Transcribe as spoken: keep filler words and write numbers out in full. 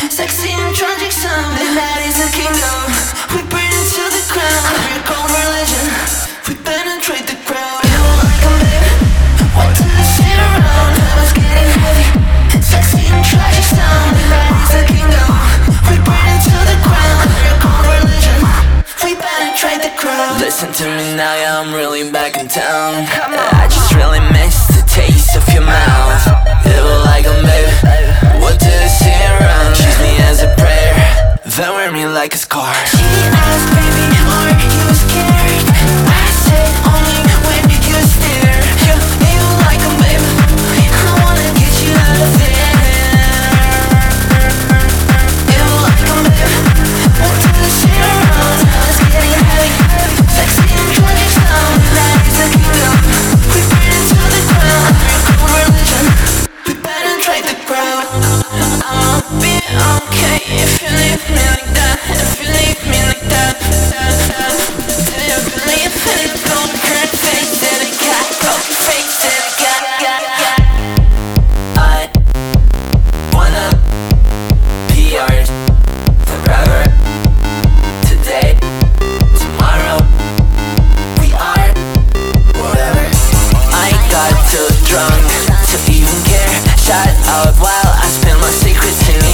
Sexy and tragic sound, and that is a kingdom. We burn into the ground, we're cold religion. We penetrate the crowd. You don't like 'em, baby? What do you sit around? I was getting heavy. Sexy and tragic sound, and that is a kingdom. We burn into the ground, we're cold religion. We penetrate the crowd. Listen to me now, yeah, I'm really back in town. I just really miss the taste of your mouth. You don't like 'em, baby? What do you see around? Choose me as a prayer, then wear me like a scar. She asked, baby, are you scared? I said only when you stare. You, you like 'em, baby? I wanna get you out of there. You like 'em, baby? What do you see around? It's getting heavy. Sexy and tragic sound, that is a kingdom. We burn into the ground, we're cold religion. We penetrate the crowd. I'll be okay if you leave me like that. If you leave me like that. Do you believe in the broken face that I got? Broken face that I got, got, got. I wanna be yours forever. Today, tomorrow, we are whatever. I got too drunk to even care. Shout out while I spill my secrets in